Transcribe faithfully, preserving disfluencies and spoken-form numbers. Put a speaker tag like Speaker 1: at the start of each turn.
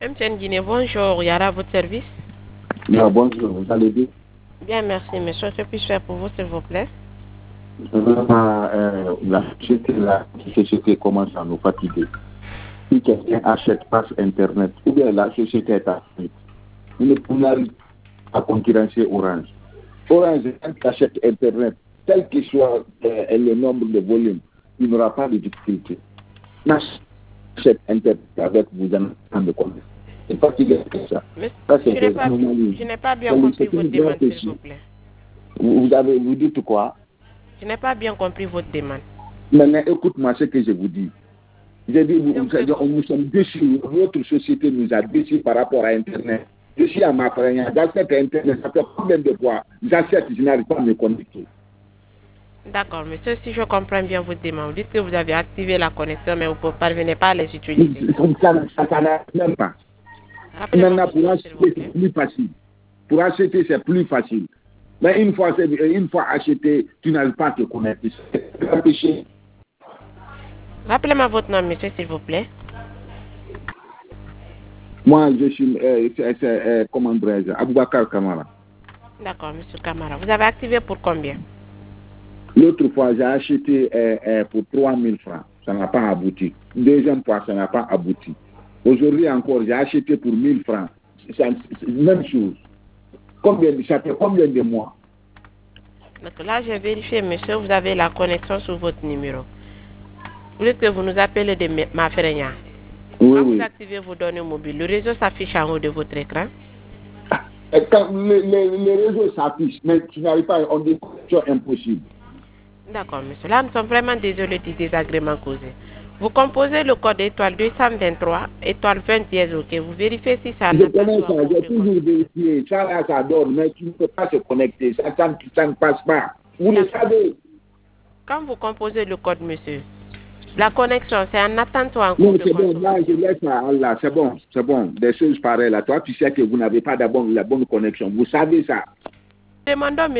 Speaker 1: M T N Guinée, bonjour. Yara, à votre service.
Speaker 2: Non, bonjour, vous allez bien?
Speaker 1: Bien, merci, monsieur. Que puis-je faire pour vous, s'il vous plaît?
Speaker 2: Vraiment, euh, la société, la société commence à nous fatiguer. Si quelqu'un achète par Internet, ou bien la société est à faillite, on n'arrive à concurrencer Orange. Orange, quand tu achètes Internet, quel que soit euh, le nombre de volumes, il n'aura pas de difficulté. Achète Internet avec vous en de compte. C'est fatigué comme ça.
Speaker 1: Mais
Speaker 2: ça
Speaker 1: je n'ai pas, je n'ai pas bien compris votre demande, s'il vous plaît.
Speaker 2: Vous, vous, avez, vous dites quoi?
Speaker 1: Je n'ai pas bien compris votre demande.
Speaker 2: Maintenant, écoute-moi ce que je vous dis. J'ai dit, vous, vous, nous sommes déçus. Notre société nous a déçus par rapport à Internet. Je suis à ma frère, j'achète Internet. Ça fait combien de fois? J'achète, je n'arrive pas à me connecter.
Speaker 1: D'accord, monsieur, si je comprends bien votre demande, vous dites que vous avez activé la connexion, mais vous ne parvenez pas à les utiliser.
Speaker 2: Ça n'arrive même pas. Maintenant, pour acheter, c'est plus facile. Pour acheter, c'est plus facile. Mais une fois, une fois acheté, tu n'arrives pas à te connecter. C'est un péché.
Speaker 1: Rappelez-moi votre nom, monsieur, s'il vous plaît.
Speaker 2: Moi, je suis, euh, c'est, c'est, euh, comment dirais-je, Aboubakar Kamara.
Speaker 1: D'accord, monsieur Kamara. Vous avez activé pour combien?
Speaker 2: L'autre fois, j'ai acheté euh, euh, pour trois mille francs. Ça n'a pas abouti. Deuxième fois, ça n'a pas abouti. Aujourd'hui encore, j'ai acheté pour mille francs. C'est la même chose. Combien, ça fait combien de mois?
Speaker 1: Donc là, j'ai vérifié, monsieur, vous avez la connexion sur votre numéro. Vous dites que vous nous appelez de Mafrenia.
Speaker 2: Oui,
Speaker 1: Quand
Speaker 2: oui.
Speaker 1: vous activez vos données mobiles, le réseau s'affiche en haut de votre écran.
Speaker 2: Et quand le, le, le réseau s'affiche, mais tu n'arrives pas, on dit que c'est impossible.
Speaker 1: D'accord, monsieur. Là, nous sommes vraiment désolés du désagrément causé. Vous composez le code étoile deux cent vingt-trois, étoile vingt dièse, ok. Vous vérifiez si ça
Speaker 2: Je connais ça, j'ai toujours vérifié. Ça, là, ça donne, mais tu ne peux pas se connecter. Ça, ça, ça ne passe pas. Vous le savez.
Speaker 1: Quand vous composez le code, monsieur, la connexion, c'est en attente ou en cours
Speaker 2: Non,
Speaker 1: de
Speaker 2: c'est bon, là, je
Speaker 1: consommation?
Speaker 2: laisse ça, là, c'est bon, c'est bon. Des choses pareilles, là. Toi, tu sais que vous n'avez pas d'abord la bonne connexion. Vous savez ça.
Speaker 1: Demandons,